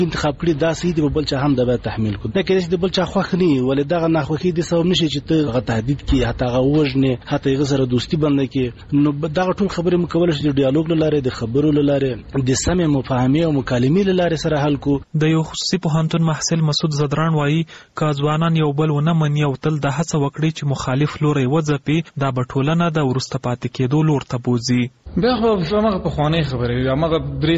انتخاب کړی دا صحیح دی بل چا هم د تحمیل کو نه کېږي د بل چا خوښ نه ولې دغه ناخوښي د سبب نشي چې ته غو تهدید کی حتی غوښنه حتی غسر دوستی باندې کې نو دغه ټول خبرې مکول شي د ډیالوګ لاره د خبرو لاره د سمې مفاهمې او مکالمې لاره سره حل کو. د یو خصوصي پوهنتون محصل مسعود زدران وایي که ځوانان یو بل ونه مني او تل د هڅه وکړي چې مخالف لوري وځپي دا به ټولنه د ورسته پاتې کېدو لور ته بوځي. بیا خو هغه په خواني خبره هغه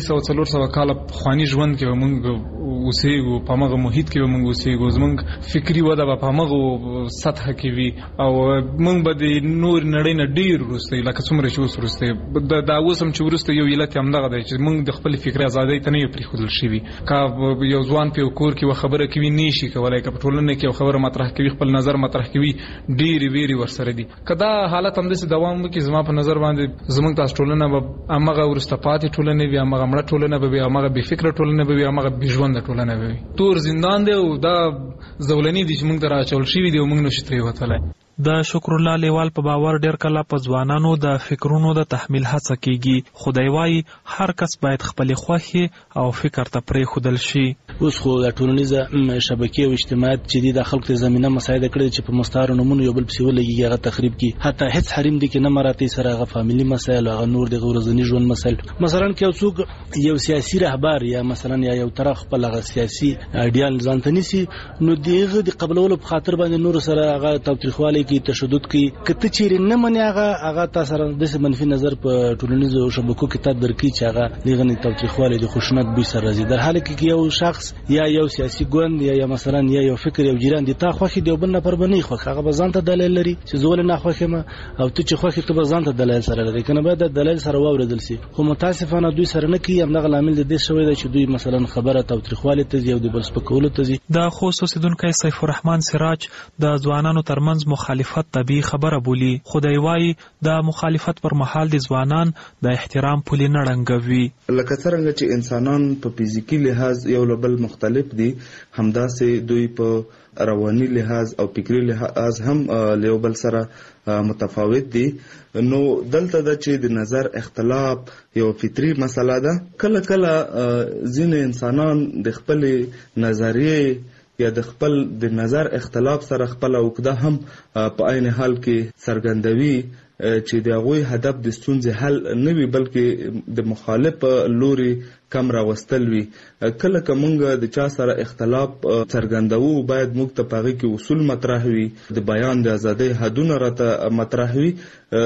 300 کال خواني ژوند کې موږ اوسېږو په هغه محیط کې موږ اوسېږو زموږ فکری وده په هغه سطح کې وي او موږ به د نور نړۍ نه ډیر ورسته لکه څومره چې ورسته دا اوسم چې ورسته یو علت هم دغه دی چې موږ د خپل فکر ازادۍ ته نه پرې خودل شي کا یو ځوان په کور کې خبره کوي نشي کولای که په ټولنه کې خبره مطرح کوي خپل نظر مطرح کوي ډیر ویری ورسره دي کدا حالت هم د دوام وکي زما په نظر باندې زموږ تاسو ټولنه به امغه ورسته پاتې ټولنه وي امغه مړه ټولنه به امغه بې فکر ټولنه به امغه بې ژوند ټولنه به تور زندان دی او دا زولنی دي چې موږ ته راچول شي دي او موږ نشو ترې وتلای. د شکر الله لیوال په باور ډیر کله په ځوانانو د فکرونو د تحمیل هڅه کیږي. خدای وايي هر کس باید خپل خوښي او فکر ته پرې خودل شي. اوس خو د ټولنیزه شبکې او اجتماعات چې د خلکو ته زمينه مساعده کړې چې په مستعار نمونه یو بل پسې ولګي هغه تخریب کی حتی هیڅ حریم دي کې نه مراتي سره هغه فاميلي مسایل او نور د ورځنی ژوند مسایل مثلا کې څوک یو سیاسي رهبر یا مثلا یو طرف په لغه سیاسي ایډیال ځانته نيسي نو دغه د قبلولو په خاطر باندې نور سره هغه توتریخواله کی تشدد کی کته چیرې نه مني هغه تاسو د منفي نظر په ټولنیزو شبکو کې تدبیر کی چې هغه لغنی توتریخواله د خشونت به سره راځي در حال کې یو شخص یا یو سیاسي ګوند یا مثلا یو فکر یو جیران دي تا خوخي دی بل نه پر بنې خو هغه بزانته دلیل لري چې زول نه خوخه ما او ته چې خوخي ته بزانته دلیل سره لري کنه به د دلیل سره واوریدل سي خو متاسفانه دوی سره نه کی هم د عامل د دې شوی دی چې دوی مثلا خبره توتریخواله ته یو د بل سپکولو ته د خصوصي دونکو سیف الرحمن سراج د ځوانانو ترمنځ مخالفت طبي خبره بولی. خدای وايي د مخالفت پر مهال د ځوانان د احترام پولي نه ړنګوي. لکه څنګه چې انسانان په فزیکی لحاظ یو بل مختلف دي همداسې دوی په رواني لحاظ او فکری لحاظ هم له بل سره متفاوت دي. نو دلته د چې د نظر اختلاف یو فطری مسله ده. کله کله ځینې انسانان د خپل نظریه یا د خپل د نظر اختلاف سره خپل عقده هم په عین حال کې څرګندوي چې د هغوی هدف د ستونزې حل نه وي بلکې د مخالف لوري کم راوستل وي. کله که موږ د چا سره اختلاف څرګندوو باید موږ ته په هغې کې اصول مطرح وي د بیان د ازادۍ حدونه راته مطرح وي.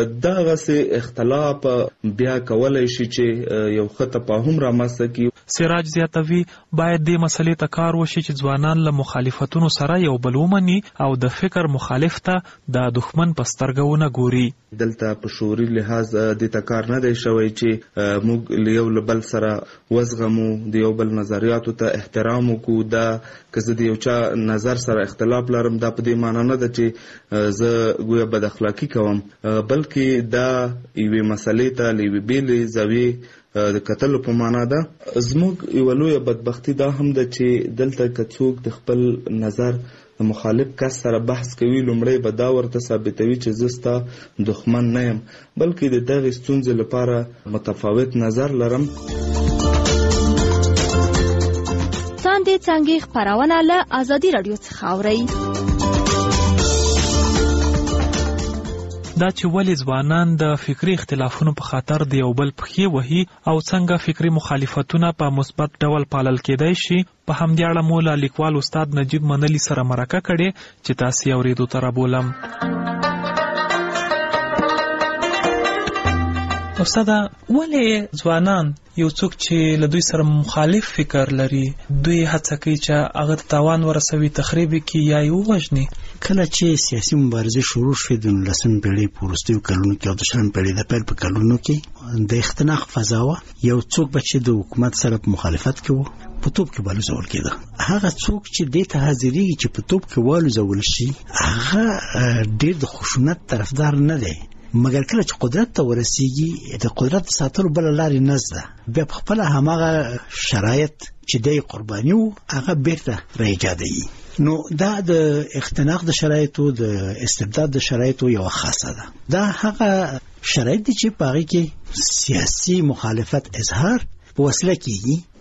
دغسې اختلاف بیا کولی شي چې یو ښه تفاهم رامنځته کړي. سراج زیاتوي باید دې مسلې ته کار وشي چې ځوانان له مخالفتونو سره یو بل ومني او د فکر مخالف ته د دښمن په سترګه ونه ګوري. دلته په شعوري لحاظ دې ته کار نه دی شوی چې موږ له یو بل سره وزغمو د یو بل نظریاتو ته احترام وکړو. دا که زه د یو چا نظر سره اختلاف لرم دا په دې معنی نه ده چې زه ګویا بد اخلاقي کوم بلکې دا یوې مسلې ته له یوې بېلې زاویې د کتلو په معنا ده. زموږ یوه لویه بدبختي دا هم ده چې دلته که څوک د خپل نظر د مخالف کس سره بحث کوي لومړی به دا ورته ثابتوي چې زه ستا دښمن نه یم بلکې د دغې ستونزې لپاره متفاوت نظر لرم. څاندې څانګې خپرونه له ازادي راډیو څخه اورئ. دا چې ولې ځوانان د فکری اختلافونو په خاطر د یو بل پښې وهي او څنګه فکری مخالفتونه په مثبت ډول پالل کېدای شي په همدې اړه مو له لیکوال استاد نجیب منلي سره مرکه کړې چې تاسې اورېدو ته رابولم. استاده ولې ځوانان یو څوک چې له دوی سره مخالف فکر لري دوی هڅه کوي چې هغه ته تاوان ورسوي تخریب کړي یا یې ووژني؟ کله چې سیاسي مبارزې شروع شوې د 19مې پېړۍ په وروستیو کلونو کې او د 20مې پېړۍ د پیل په کلونو کې د اختناق فضا وه. یو څوک به چې د حکومت سره په مخالفت کې و په توپ کې والوځول کېده. هغه څوک چې دې ته حاضرېږي چې په توپ کې والوځول شي هغه ډېر د خشونت طرفدار نه دی مګر کله چې قدرت ته ورسیږي د قدرت ساتلو بل لارې نشته. بیا په خپل هماغه شرایط چې د قرباني وو هغه بیرته راایجادوي. نو دا د اختناق د شرایطو د استبداد د شرایطو یو خاصه ده. دا هغه شرایط دي چې په هغې کې سیاسي مخالفت اظهار په وسیله کېږي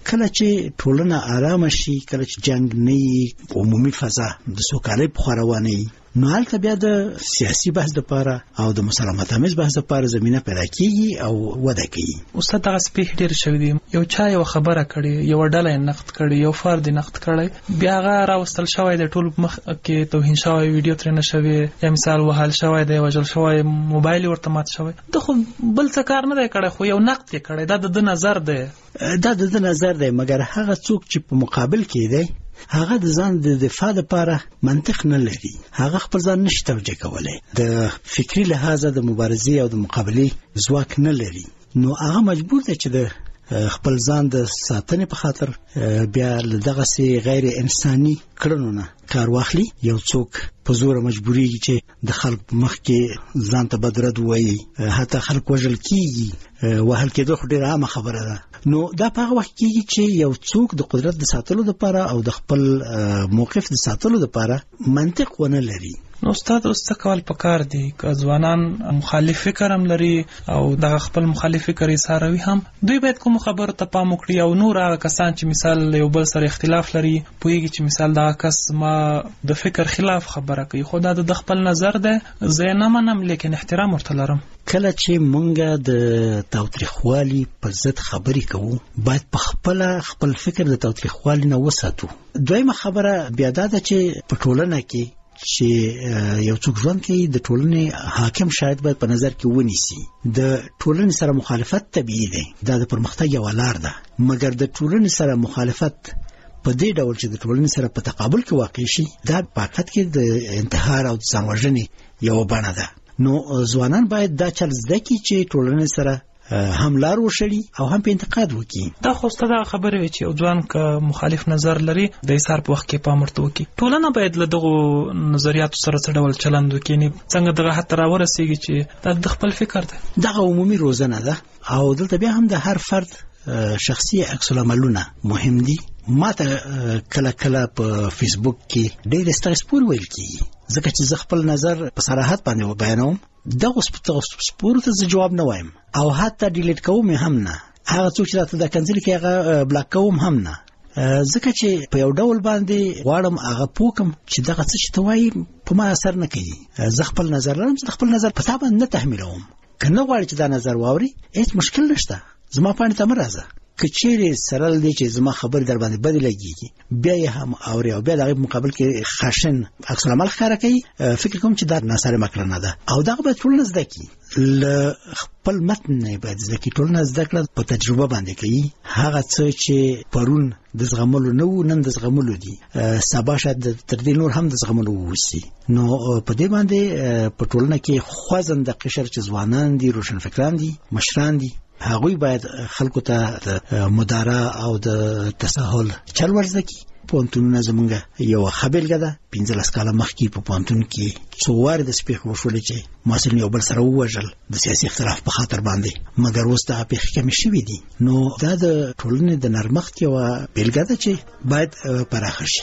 کله چې ټولنه آرام شي، کله چې جنگ نه وي، عمومي فضا د سوکالۍ په خوا روانه وي، نو هلته بیا د سیاسي بحث لپاره او د مسالمت آمیز بحث لپاره زمینه پیدا کیږي او وده کوي. استاد دغه سپیخ ډیر شوی دی، یو چا یو خبره کړي، یو ډله نقد کړي، یو فرد نقد کړي، بیا هغه راوستل شوی د ټول مخ کې توهین شوی، ویډیو ترې نه شوی، یا مثال وهل شوی دی، وژل شوی، موبایل ورته مات شوی، د خو بل څه کار نه دی کړی، خو یو نقد یې کړی. دا د نظر دی، دا د نظر دی، مګر هغه څوک چې په مقابل کې دی هغه د ځان د دفاع لپاره منطق نه لري، هغه خپل ځان نشي توجیه کولای، د فکری لحاظه د مبارزې او د مقابلې ځواک نه لري، نو هغه مجبور دی چې د خپل ځان د ساتنې په خاطر بیا له دغسې غیر انساني کړنو نه کار واخلي. یو څوک په زوره مجبوریږي چې د خلک په مخ کې ځان ته بدرد ووایي، حتی خلک وژل کیږي، وهل کېدو خو ډېره عامه خبره ده. نو دا په هغه وخت کېږي چې یو څوک د قدرت د ساتلو لپاره او د خپل موقف د ساتلو لپاره منطق ونه لري. نو استاد اوس څه کول پکار دي که ځوانان مخالف فکر هم لري او دغه خپل مخالف فکر یې ساروي هم، دوی باید کوم خبرو ته پام وکړي او نور هغه کسان چې مثال یو بل سره اختلاف لري پوهیږي چې مثال دا کس ما د فکر خلاف خبره کوي، خو دا د خپل نظر ده، زه نه منم لیکن احترام ورته لرم. کله چې مونږ د تاوتریخوالي پر ضد خبرې کوو باید په خپل فکر د تاوتریخوالي نه وساتو. دویمه خبره بیا دا ده چې په ټولنه کې چې یو څوک ژوند کوي د ټولنې حاکم شاید باید په نظر کې ونیسي. د ټولنې سره مخالفت طبیعي دی، دا د پرمختګ یوه لار ده، مګر د ټولنې سره مخالفت په دې ډول چې د ټولنې سره په تقابل کې واقع شي، دا په حقیقت کې د انتحار او د ځان وژنې یوه بڼه ده. نو ځوانان باید دا چل زده کړي چې ټولنې سره هم لار وشړي او هم په انتقاد وکړي. دا خو ستاسو خبره وي چې یو ځوان که مخالف نظر لري د ایثار په وخت کې پام ورته وکړي. ټولنه باید له دغو نظریاتو سره څه ډول چلند وکړي، څنګه دغه حد ته راورسېږي چې دا د خپل فکر ده. دغه عمومي روزنه ده او دلته بیا هم د هر فرد شخصي عکس العملونه مهم دي. ما ته کله کله په فیسبوک کې ډېر سپور ویل کیږي، ځکه چې زه خپل نظر په صراحت باندې بیانوم. دغه سپورو ته زه جواب نه وایم او حتی ډیلیټ کوم هم نه، هغه څوک چې راته دا کنځلې کوي هغه بلاک کوم هم نه، ځکه چې په یو ډول باندې غواړم هغه پوکم چې دغه څه چې ته وایي په ما اثر نه کوي. زه خپل نظر لرم، زه خپل نظر په تا باندې نه تحمیلوم. که نه غواړي چې دا نظر واوري هیڅ مشکل نشته، زما پاڼې ته مه راځه. که چیرې سره دی چې زما خبر در باندې بدې لګېږي بیا یې هم اوري او بیا د هغې په مقابل کې خشن عکس العمل ښکاره کوي، فکر کوم چې دا ناسالمه کړنه ده او دغه باید ټولنه زده کړي. له خپل متن نه باید زده کړي، ټولنه زده کړه په تجربه باندې کوي. هغه څه چې پرون د زغملو نه وو نن د زغملو دي، سبا شاید تر دې نور هم د زغملو ووسي. نو په دې باندې په ټولنه کې خوځنده قشر چې ځوانان دي، روشنفکران دي، مشران دي، هغوی باید خلکو ته د مدارا او د تساهل چل ورزده کړي. پوهنتونونه زمونږ یوه ښه بېلګه ده. 15 کاله مخکې په پوهنتون کې څو وارې د پېښې وشولې چې محصلین یو بل سره ووژل د سیاسي اختلاف په خاطر باندې، مګر اوس دغه پېښې کمې شوې دي. نو دا د ټولنې د نرمښت یوه بېلګه ده چې باید پراخه شي.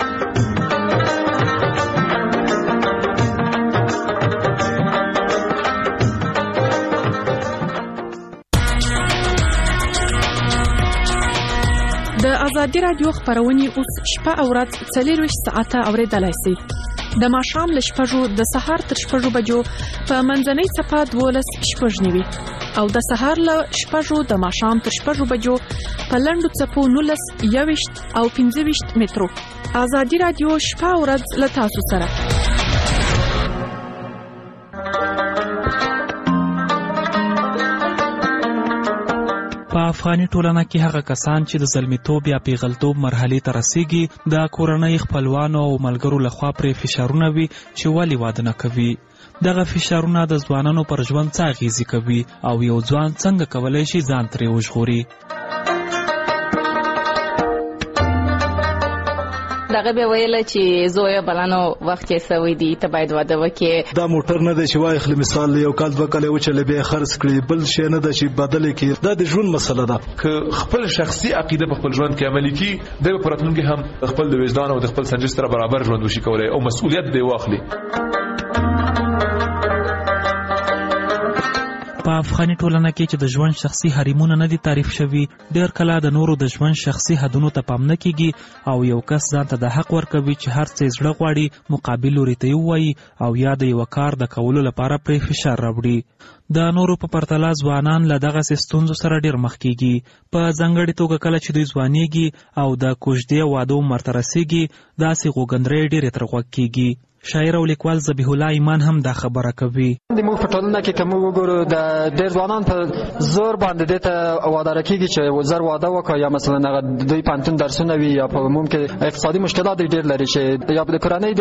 د ازادي رادیو خبرونه اوس شپه او ورځ 24 ساعته اوریدلای شئ. د ماښام له 6 د سهار تر 6 بجو په منځنۍ صفه 12:09 او د سهار له 6 د ماښام تر 6 بجو په لنډو څپو 19 21 او 25 مترو. ازادي رادیو شپه او ورځ له تاسو سره. په افغاني ټولنه کې هغه کسان چې د زلمیتوب یا پیغلتوب مرحلې ته رسیږي د کورنۍ خپلوانو او ملګرو لخوا پرې فشارونه وي چې ولې واده نه کوي. دغه فشارونه د ځوانانو پر ژوند څه اغیزې کوي او یو ځوان څنګه کولی شي ځان ترې وژغوري. دغه به ویل چې زوی بلانو وخت یې سوي دي ته باید واده وکړي. دا موټر نه دی چې وای خل مثال یو کال دوه کال وچلې به خرڅ کړي، بل شي نه دی چې بدل کړي. دا د ژوند مسله ده. که خپل شخصي عقیده په خپل ژوند کې عملي کړي د پراتلونکو هم خپل د وجدان او د خپل سنجش سره برابر ژوند وشي کولای او مسؤلیت دی واخلي. په افغاني ټولنه کې چې د ژوند شخصي حریمونه نه دي تعریف شوي، ډېر کله د نورو د ژوند شخصي حدونو ته پام نه کیږي او یو کس ځان ته د حق ورکوي چې هر څه زړه غواړي مقابل لوري ته ووایي او یا د یو کار د کولو لپاره پرې فشار راوړي. د نورو په پرتله ځوانان له دغسې ستونزو سره ډېر مخ کیږي. په ځانګړې توګه کله چې دوی ځوانیږي او د کوژدې وادو عمر ته رسیږي، داسې غوږندرې ډېرې تر غوږ کیږي. شاعر او لیکوال ذبیح الله ایمان هم دا خبره کوي. د موږ په ټولنه کې کوم وګورو د ډېر ځوانان په زور باندې دته واده کیږي چې زر واده وکړي یا مثلا هغه دوی پانتون درسونه وي یا په ممکن اقتصادي مشکلات ډېر لري چې یا د کورنۍ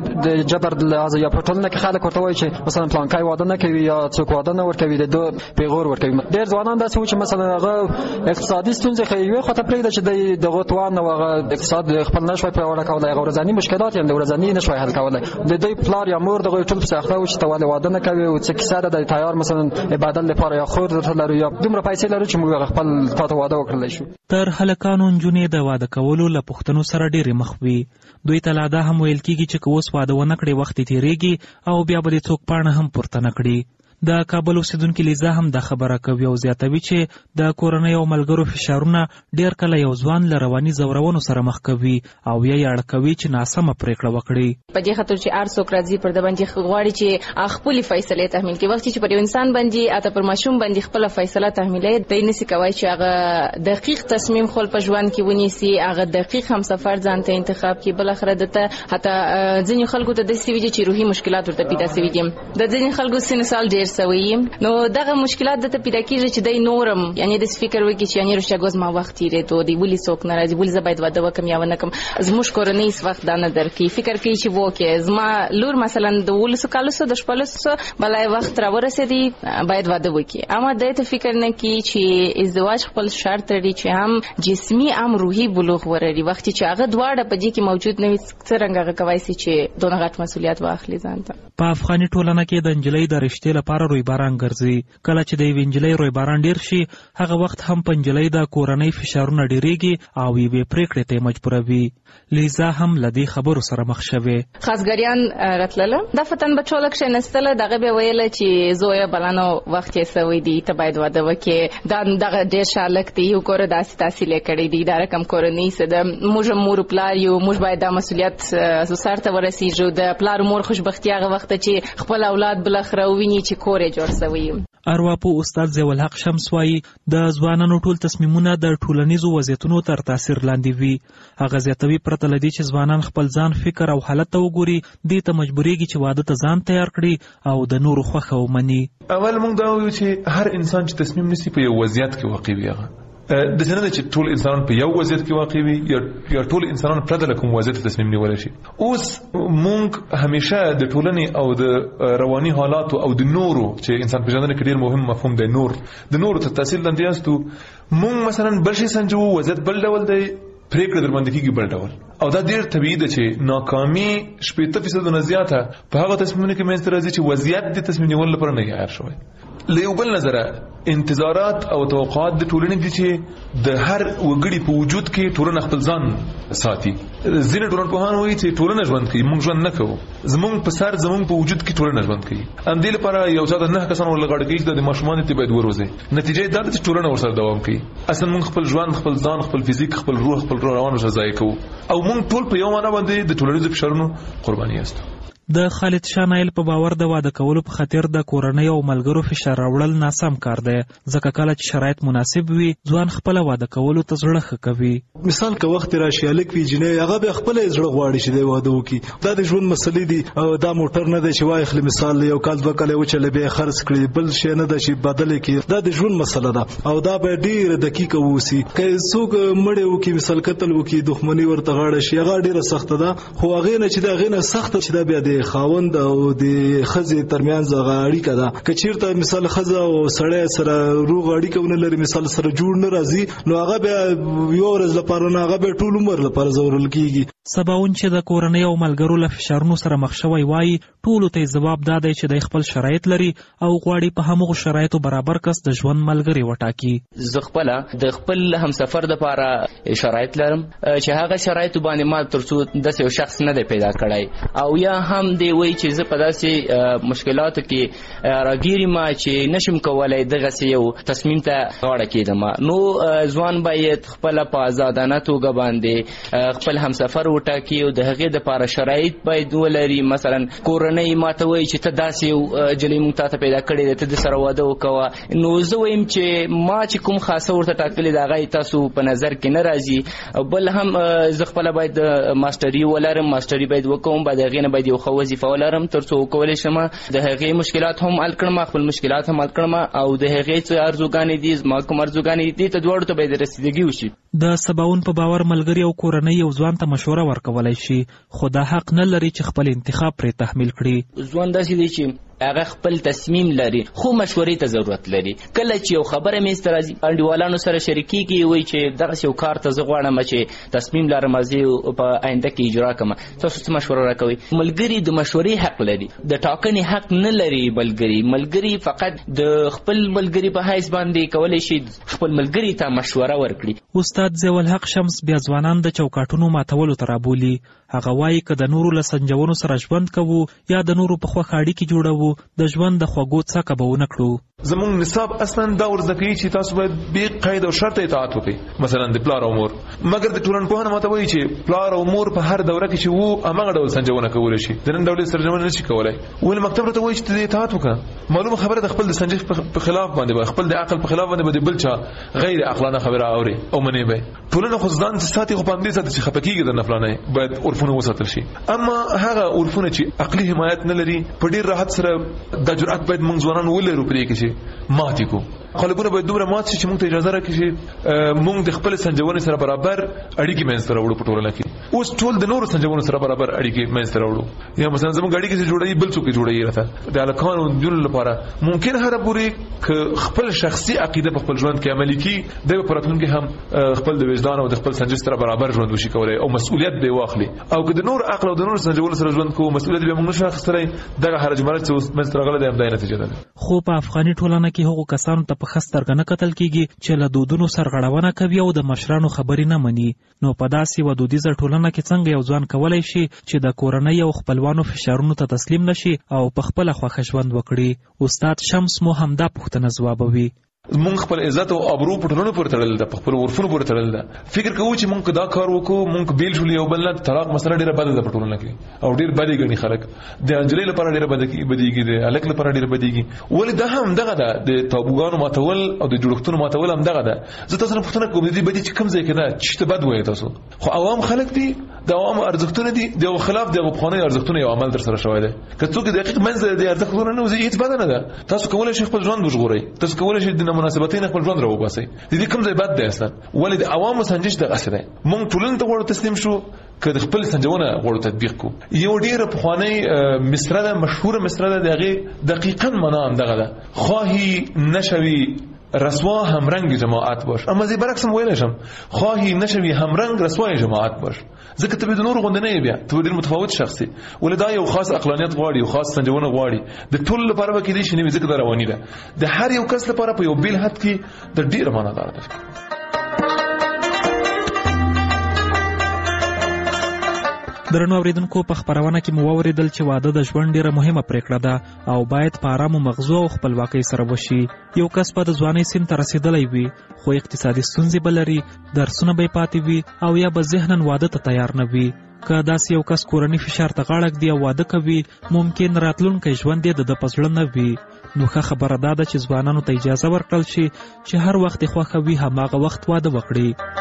د جبر لحاظ یا په ټولنه کې خلک ورته وایي چې مثلا پلانکای واده نه کوي یا څوک واده نه ورکوي د دوه پیغور ورکوي. ډېر ځوانان داسې و چې مثلا هغه اقتصادي ستونزې خو خاطر پرېږده چې د غوتوان او هغه اقتصاد خپل نشوي پیاوړی کولی، هغه ورځني مشکلات یې د ورځني نشوي حل کولی. د دوی پلار یا مور دغه ټول ساخته و چې تواله واده نه کوي او څه کیسه ده د تیار مثلا عبادت لپاره یا خور درته لري یا دومره پیسې لري چې موږ خپل تاسو واده وکړلی شو. تر هلکانو نجونې د واده کولو له پوښتنو سره ډېرې مخ وي. دوی ته لا دا هم ویل کېږي چې که اوس واده ونه کړې وخت یې تېرېږي او بیا به دې څوک پاڼه هم پورته نه کړي. د کابل اوسیدونکي لیزا هم دا خبره کوي او زیاتوي چې د کورنۍ او ملګرو فشارونه ډېر کله یو ځوان له رواني ځورونو سره مخ کوي او یا یې اړه کوي چې ناسمه پرېکړه وکړي. په دې خاطر چې هر څوک راځي پر د باندې غواړي چې خپلې فیصلې تحمیل کړي، وخت چې پر یو انسان باندې اته پر ماشوم باندې خپل فیصله تحمیلوي، دی نشي کولی چې هغه دقیق تصمیم خپل په ژوند کې ونیسي، هغه دقیق همسفر ځان ته انتخاب کړي. بل اخره دته حتی ځینې خلکو ته داسې وي چې روحي مشکلات ورته پیدا شوي دي. د ځینې خلکو سن سال ډېر سوی نو دغه مشکلات د ته پیدا کیږي چې د نورم یعنی د فکر وکړي چې یعنی رښتیا ما وخت یې ته دی ولې څوک ناراضي ولې زه باید واده وکم یا ونه کم. زموږ کورنۍ هیڅ وخت دا نه درکوي، فکر کوي چې وکړي زما لور مثلا د 12 کالو د 14 بلای وخت را ورسېدي باید واده وکړي، اما د ته فکر نه کوي چې ازدواج خپل شرط لري چې هم جسمي هم روحي بلوغ ورري. وخت چې هغه دواړه په دې کې موجود نه وي څرنګه هغه کوي چې دونه غټ مسؤلیت واخلي ځان ته. په افغاني ټولنه کې د نجلۍ د رشتې لپاره رویباران ګرځي. کله چې د یوې نجلۍ رویباران ډېر شي، هغه وخت هم په نجلۍ د کورنۍ فشارونه ډېرېږي او یوې پرېکړې ته یې مجبوروي. لیزا هم له دې خبرو سره مخ شوې. خاصګریان راتلله د فتن بچو له کښېنستله، دغه بیا ویله چې زویه بلانو وخت یې سوی دی ته باید واده وکړې، دا دغه ډېر ښه هلک دی، یو کوره داسې تحصیل یې کړی دی، دا رقم کورنۍ څه ده، موږ هم مور پلار یو، موږ باید دا مسؤلیت سر ته ورسېږو. د پلار مور خوشبختي هغه وخت چې خپل اولاد بالاخره وویني چې کور یې جوړ سوی. ارواپوه استاد ضیاءالحق شمس وایي د ځوانانو ټول تصمیمونه د ټولنیزو وضعیتونو تر تاثیر لاندې وي. هغه زیاتوي پرته له دې چې ځوانان خپل ځان فکر او حالت ته وګوري، دې ته مجبورېږي چې واده ته ځان تیار کړي او د نورو خوښه ومني. اول موږ دا وایو چې هر انسان چې تصمیم نیسي په یو وضعیت کې واقع وي. هغه د څه نه چې ټول انسانان په یو وضعیت کې واقع وي یا ټول انسانان پرته له کوم وضعیت تصمیم نیولی شي. اوس موږ همیشه د ټولنې او د رواني حالاتو او د نورو چې انسان پېژندنه کې ډېر مهم مفهوم دی، د نورو تر تاثیر لاندې یاستو. موږ مثلا بل شي سنجوو، وضعیت بل ډول دی، پرېکړه در باندې کېږي بل ډول، او دا ډېر طبیعي ده چې ناکامي 80% نه زیاته په هغه تصمیمونو کې منځته راځي چې وضعیت د تصمیم نیولو لپاره نه عیار شوی. له یو بل نظره انتظارات او توقعات د ټولنې دي چې د هر وګړي په وجود کې ټولنه خپل ځان ساتي. ځینې ټولنپوهان وایي چې ټولنه ژوند کوي، موږ ژوند نه کوو، زموږ په سر زموږ په وجود کې ټولنه ژوند کوي. همدې لپاره یو ځای د 9 کسانو ولغړ کوي چې د ماشومان ته باید وروزي، نتیجه دا ده چې ټولنه ورسره دوام کوي. اصلا موږ خپل ژوند، خپل ځان، خپل فزیک، خپل روح، خپل روان ورسره ضایع کوو او موږ ټول په یو معنا باندې د ټولنیزو فشارونو قرباني یاستو. د خالد شاه نایل په باور د واده کولو په خاطر د کورنۍ او ملګرو فشار راوړل ناسم کار دی، ځکه کله چې شرایط مناسب وي ځوان خپل واده کولو ته زړه ښه کوي. مثال که وخت راشي هلک وي جنۍ هغه به خپل زړه غواړي چې دی واده وکړي. دا د ژوند مسلې دي او دا موټر نه دی چې واخلي مثال یو کال 2 کال وچلې به خرڅ کړي، بل شی نه دی چې بدل کړي. دا د ژوند مسله ده او دا به ډیر دقیق اوسي. که څوک مړ وکړي مثال قتل وکړي، دښمنی ورته غاړه شي، هغه ډیره سخته ده، خو هغه نه چې دا غینه سخته چې دا بیا د خاوند او د خزې ترمنځ هغه اړیکه ده. که چیرته مثال خزه او سړی سره روغ اړیکه ونه لري، مثال سره جوړ نه راځي، نو هغه بیا یو ورځ لپاره نه، هغه بیا ټول عمر لپاره ځورل کیږي. سباون چې د کورنۍ او ملګرو له فشارونو سره مخ شوی وایي ټولو ته جواب دا دی چې د خپل شرایط لري او غواړي په همغو شرایطو برابر کس د ژوند ملګری وټاکي. زه خپل د خپل همسفر لپاره شرایط لرم چې هغه شرایط باندې ما ترڅو د یو شخص نه دی پیدا کړی او یا هم هم دی وایي چې زه په داسې مشکلاتو کې راګیرم چې نشم کولای دغسې یو تصمیم ته غاړه کېږدم. نو ځوان باید خپله په ازادانه توګه باندې خپل همسفر وټاکي او د هغې دپاره شرایط باید ولري. مثلا کورنۍ ماته وایي چې ته داسې یو نجلۍ موږ تا ته پیدا کړې ده، ته د سره واده وکوه. نو زه وایم چې ما چې کوم خاصه ورته ټاکلې ده هغه تاسو په نظر کې نه راځي. بل هم زه خپله باید ماسټري ولرم، ماسټري باید وکوم، بعد هغې نه باید یو ښه وظیفه ولرم تر څو وکولی شم د هغې مشکلات هم حل کړم، خپل مشکلات هم حل کړم، او د هغې څه ارزوګانې دي زما کوم ارزوګانې دي ته دواړو ته باید رسیدګي وشي. د سباوون په باور ملګري او کورنۍ یو ځوان ته مشوره ورکولی شي، خو دا حق نه لري چې خپل انتخاب پرې تحمیل کړي. ځوان داسې دی چې هغه خپل تصمیم لري خو مشورې ته ضرورت لري. کله چې یو خبره میز ته راځي انډیوالانو سره شریکېږي، وایي چې دغسې یو کار ته زه غواړم چې تصمیم لرم زه په آینده کې اجرا کړم، تاسو څه مشوره راکوئ؟ ملګري د مشورې حق لري، د ټاکنې حق نه لري. ملګري فقط د خپل ملګري په حیث باندې کولی شي خپل ملګري ته مشوره ورکړي. استاد ضیاءالحق شمس بیا ځوانان د چوکاټونو ماتولو ته رابولي. هغه وایي که د نورو له سنجونو سره ژوند کوو یا د نورو په خوښه اړیکې جوړوو د ژوند د خوږو څکه به ونه کړو. زمونږ نصاب اصلا دا ورزده کوي چې تاسو باید بې قید او شرط اطاعت وکړئ، مثلا د پلار او مور. مګر د ټولنپوهنه ماته وایي چې پلار او مور په هر دوره کې چې وو هماغه ډول سنجونه کولی شي، د نن ډول سنجونه نشي کولی. ولې مکتب راته وایي چې ته اطاعت وکړه. معلومه خبره د خپل د سنجش په خلاف باندې خپل د عقل په خلاف باندې بل چا غیر عقلانه خبره اوري او منې به ټولنه خو ځان ساتي، خو پاندې ساتي چې خپه کېږي د نفلانه باید عرفونه وساتل شي. اما هغه عرفونه چې عقلي حمایت نه لري په ډیر راحت سره د جرأت باید موږ ځوانان ولرو پرې کې چې ماتې کو قالبونه باید دومره مات شي چې موږ ته اجازه راکړي چې موږ د خپل سنجونې سره برابر اړیکې منځته راوړو په ټولنه کې. اوس ټول د نورو سنجونو سره برابر اړیکې منځته راوړو. یا مثلا زموږ اړیکې چې جوړوي بل څوک جوړوي راته د الکانو د لپاره ممکن هر پوری ک خپل شخصي عقیده په خپل ژوند کې عملي کی د پراتون کې هم خپل د وجدان او د خپل سنجش سره برابر ژوند وشي کولای او مسؤلیت به واخلي. او که د نور عقل او د نور سنجونو سره ژوند کوو مسؤلیت به موږ نشو اخیستلای. دغه حرج مرج چې منځته راغله د همدای نتیجه ده. خو په افغاني ټولنه کې هغو کسانو ته په خسترګ نه کتل کیږي چې له دودونو سرغړونه کوي او د مشرانو خبرې نه مني. نو په داسې و دودیزه ټولنه کې څنګه یو ځوان کولای شي چې د کورنۍ او خپلوانو فشارونو ته تسلیم نشي او په خپل خوښه ژوند وکړي؟ استاد شمس مو همدا پوښتنه ځوابوي. مونږ خپل عزت او ابرو په ټولنو پورې تړل ده، په خپل عرفونو پورې تړل ده. فکر کوو چې مونږ دا کار وکړو مونږ بیل شو یو بل نه طلاق مسله ډیره بده ده په ټولنه کې او ډیر بدی ګڼي خلک. د انجلۍ لپاره ډیره بدیږي، د الک لپاره ډیره بدیږي. ولې دا هم دغه ده د تابوګانو ماتول او د جوړښتونو ماتول هم دغه ده. زه تاسو نه پوښتنه کوم دي بدی چې کوم ځای کې ده چې ته بد وایې تاسو خو عوام خلک دي د عوام ارزښتونه دي د خلاف د افغاني ارزښتونه یو عمل در سره شوی دی. که څوک دقیق منځ د ارزښتونه نه وزي هیڅ بد نه ده. تاسو کولای شئ خپل ژوند وژغورئ، تاسو کولای شئ د مناسبتین خپل ژوند راو باسي. د دې کوم ځای بد دی اصلا؟ ولې د عوامو سنجش دغه څه دی. مونږ ټولنه ته غوړو تسلیم شو که د خپل سنجونه غوړو تطبیق کو. یو ډیره پخوانی مصره ده، مشهور مصره ده، دغه دقیقاً معنا هم دغه ده: خواهی نشوی رسوا همرنگ جماعت باش. اما زی برعکس ویل شم خواهی نشوی همرنگ رسوای جماعت باش. ځکه ته به نور غوند نه بیا ته ډیر متفاوت شخصي ولدا یو خاص عقلانیت غواړي او خاص سنجونه غواړي. د ټول لپاره به کې دي شنو ځکه دا رواني ده. د هر یو کس لپاره په یو بیل حد کې د ډیر معنا دار ده. درنو اوریدونکو په خبرونه کې مو اوریدل چې واده د ژوند ډیره مهمه پریکړه ده او باید په آرام مغزو او خپلواکۍ سره وشي. یو کس په د ځوانۍ سن ته رسیدلی وي خو اقتصادي ستونزې به لري، درسونه به پاتې وي او یا به ذهناً واده ته تیار نه وي. که داسې یو کس کورني فشار ته غاړه ږدي او واده کوي ممکن راتلونکی ژوند یې د په زړه نه وي. نو ښه خبره دا ده چې ځوانانو ته اجازه ورکړل شي چې هر وخت یې خوښه وي هماغه وخت واده وکړي.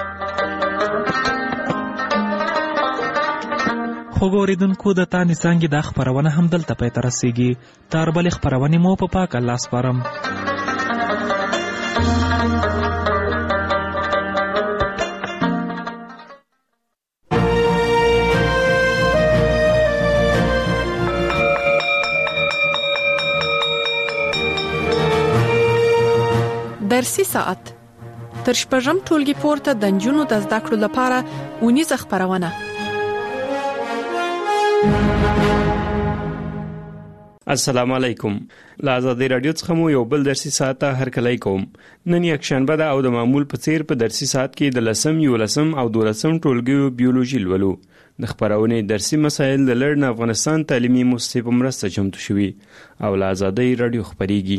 خوږو اوریدونکو د تانې څانګې دا خپرونه هم دلته پای ته رسیږي. تر بلې خپرونې مو په پاک الله سپارم. درسي ساعت تر شپږم ټولګي پورته د نجونو د زده کړو لپاره اونیزه خپرونه. السلام علیکم. له آزادۍ راډیو څخه مو یو بل درسي ساعت هرکلی کوم. نن یکشنبه ده او د معمول په څیر په درسي ساعت کې د 10 11 او 12 ټولګیو بیولوژي لولو. د خبرونې درسي مسایل د لړن افغانستان تعلیمي مؤسسې په مرسته چمتو شوي او له آزادۍ راډیو خبريږي.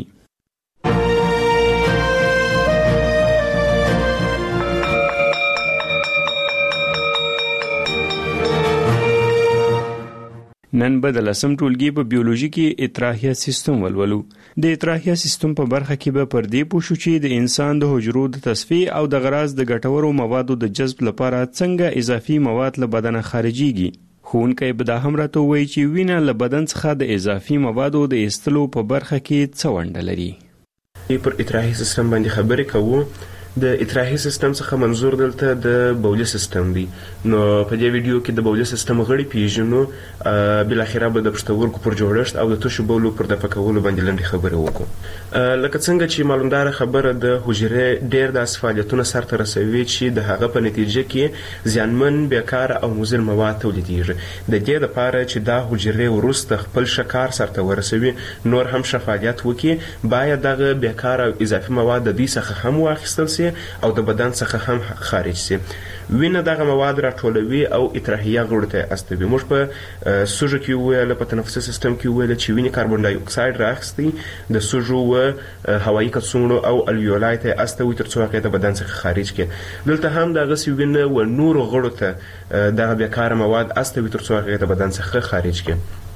نن به د 10 ټولګي په بیولوژي کې اطراحیه سیستم ولولو. د اطراحیه سیستم په برخه کې به پر دې پوښو چې د انسان د حجرو د تصفیه او د غراض د ګټورو موادو د جذب لپاره څنګه اضافي مواد له بدن خارجيږي. ښوونکی به دا هم راته ووایي چې وینه له بدن څخه د اضافي موادو د ایستلو په برخه کې څه ونډه لري. پر اطراحي سیستم باندې خبرې کوو. د اطراحي سیستم څخه منظور دلته د بولي سیستم دی. نو په دې ویډیو کې د بولي سیستم غړي پیژنو، بل اخره به د پښتورګو پر جوړښت او د تشو بولو پر دفع کولو باندې لنډه خبره وکړو. لکه څنګه چې معلومدار خبره د حجرې ډېر د فعالیتونو سرته رسوي چې د هغه په نتیجه کې زیانمن، بیکار او مضر مواد تولیدېږي. د دې لپاره چې دا حجرې وروسته خپل شکار سرته ورسوي، نور هم فعالیت وکړي، باید دغه بیکار او اضافي مواد د دې څخه هم واخیستل شي او د بدن څخه هم خارج شي. وینه دغه مواد راټولوي او اطراحیه غړو ته استوي. موږ په سوژه کې ویل، په تنفسي سیستم کې ویل چې وینه کاربن ډای اکساید راخستي د سوژو و هوایي کڅوړو او الویولای ته استوي تر څو هغه د بدن څخه خارج کړي. دلته هم دغه وینه و نور غړو ته دغه بیکاره مواد استوي تر څو هغه د بدن څخه خارج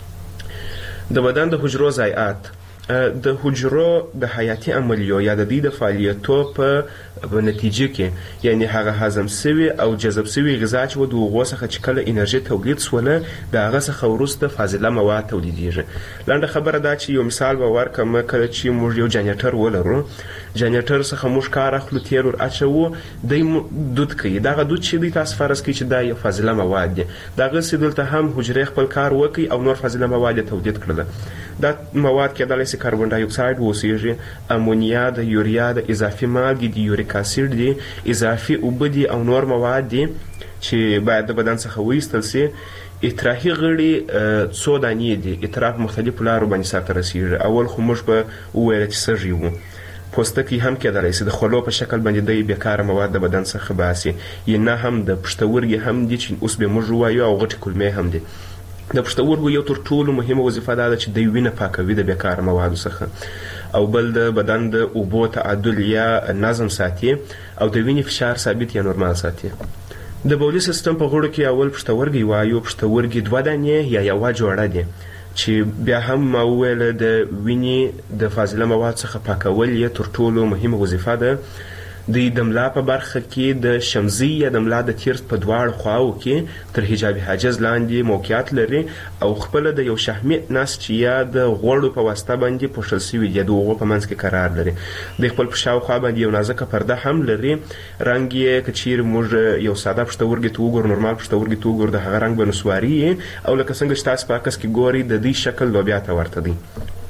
کړي. د بدن د حجرو ضایعات د حجرو د حیاتي عملیو یا د دې د فعالیتو په نتیجه کې، یعنی هغه هضم سوي او جذب سوي غذا چې د هغو څخه چې کله انرژي تولید سوله د هغه څخه وروسته فاضله مواد تولیدېږي. لنډه خبره دا چې یو مثال به ورکړم. کله چې موږ یو جنریټر ولرو، جنریټر څخه موږ کار اخلو، تیل ور اچوو، دی دود کوي. دغه دود چې دی تاسو فرض کړئ چې دا یو فاضله مواد دی. دغسې دلته هم حجرې خپل کار وکړي او نور فاضله مواد یې تولید کړله. دا مواد کېدلی شي کاربن ډای اکساید واوسیږي، امونیا د یوریا د اضافي مالګې د یوریک اسید دي، اضافي اوبه دي او نور مواد دي چې باید د بدن څخه وایستل شي. اطراحي غړي څو دانې دي. اطراح په مختلفو لارو باندې سرته رسېږي. اول خو موږ به وویل چې سږي وو. پوستکی هم کېدلی شي د خولو په شکل باندې د بیکاره مواد د بدن څخه باسي. یا نه هم د پښتورګي هم دي چې اوس به موږ ووایو، او غټې کولمې هم دي. د پښتورګو یو تر ټولو مهمه وظیفه دا ده چې د وینه پاکوي د بیکاره موادو څخه، او بل د بدن د اوبو تعادل یا نظم ساتي او د وینې فشار ثابت یا نورمال ساتي. د بولي سیستم په غړو کې اول پښتورګي وایو. پښتورګي 2 دانې یا یوه جوړه دي چې بیا هم ما وویل د وینې د فاضله مواد څخه پاکول یې تر ټولو مهمه وظیفه ده. د ملا په برخه کې د شمزي یا د ملا د تیر په دواړو خواو کې تر حجاب حاجز لاندې موقعیت لري او خپل د یو شحمي نسج یا د غوړو په واسطه باندې پوښل شوی دی. د هغو په منځ کې قرار لري. د خپل په شاوخوا باندې یو نازکه پرده هم لري. رنګ یې که چیرې موږ یو ساده پښتورګي ته وګورو، نورمال پښتورګي ته وګورو، د هغه رنګ به نسواري او لکه څنګه چې تاسو په عکس کې ګورئ د دې شکل لوبیا ته ورته دی.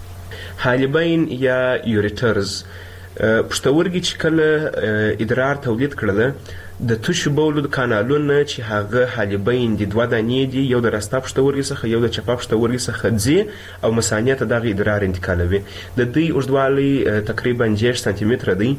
حالبین یا یوریټرز پښتورګي چې کله ادرار تولید کړله، د تشو بولو د کانالونه چې هغه حالبین دي 2 دانې دي، یو د راسته پښتورګي څخه یو د چپه پښتورګي څخه ځي او مثانې ته دغه ادرار انتقالوي. د دوی اوږدوالی تقریبا 6 سانتي متره دی.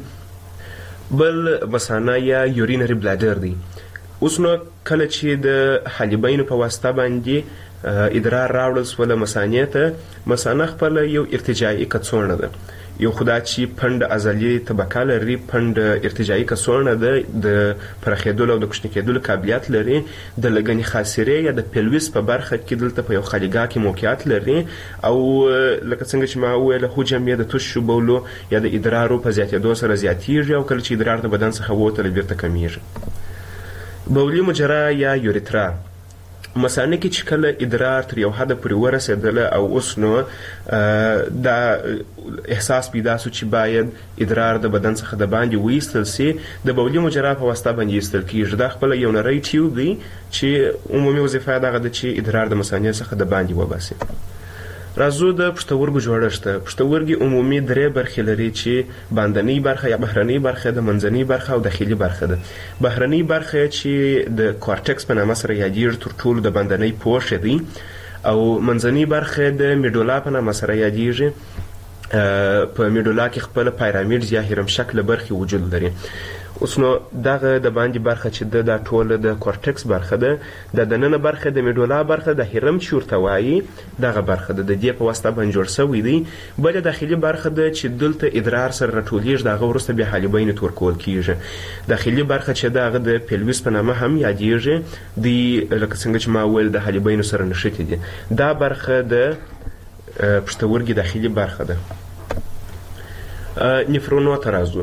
بل مثانه یا یورینري بلادر دی. اوس نو کله چې د حالبینو په واسطه باندې ادرار راوړل سوله مثانې ته، مثانه خپل یو ارتجاعي کڅوړه ده. یو خدا چې پنډ عضلي طبقه لري، پنډ ارتجاعي کڅوړه ده، د پراخېدلو او د کوچني کېدلو قابلیت لري. د لګنې خاصرې یا د پیلویس په برخه کې دلته په یو خالیګاه کې موقعیت لري او لکه څنګه چې ما وویل حجم یې د تشو بولو یا د ادرارو په زیاتېدو سره زیاتېږي او کله چې ادرار د بدن څخه ووتله بیرته کمیږي. بولي مجرا یا یوریترا مثانه کې چې کله ادرار تر یو حده پورې ورسېدله او اوس نو دا احساس پیدا سو چې باید ادرار د بدن څخه د باندې وایستل سي، د بولي مجرا په واسطه باندې ایستل کېږي. دا خپله یو نری ټیوب دی چې عمومي وظیفه یې دغه ده چې ادرار د مثانې څخه د باندې وباسي. راځو د پښتورګو جوړښت ته. پښتورګي عمومي 3 برخې لري چې باندنۍ برخه یا بهرنۍ برخه ده، منځنۍ برخه او داخلي برخه ده. بهرنۍ برخه چې د کورټکس په نامه سره یادېږي تر ټولو د باندنۍ پوښ دی او منځنۍ برخه د میډولا په نامه سره یادیږي. په میډولا کې خپل پیرامید یا هرم شکل برخې وجود لري. اوس نو دغه د باندې برخه چې د ټوله د کورټکس برخه ده، د دننه برخه د میډولا برخه د هرم چې ورته وایي دغه برخه ده، د دې په واسطه باندې جوړ شوی دی. بله داخلي برخه ده چې دلته ادرار سره راټولیږي، د هغه وروسته بیا حالبین ته ورکول کیږي. داخلي برخه چې ده هغه د پیلویس په نامه هم یادیږي، دی لکه څنګه چې ما وویل د حالبینو سره نښتې دي. دا برخه د پښتورګي داخلي برخه ده. نفرونو ته راځو.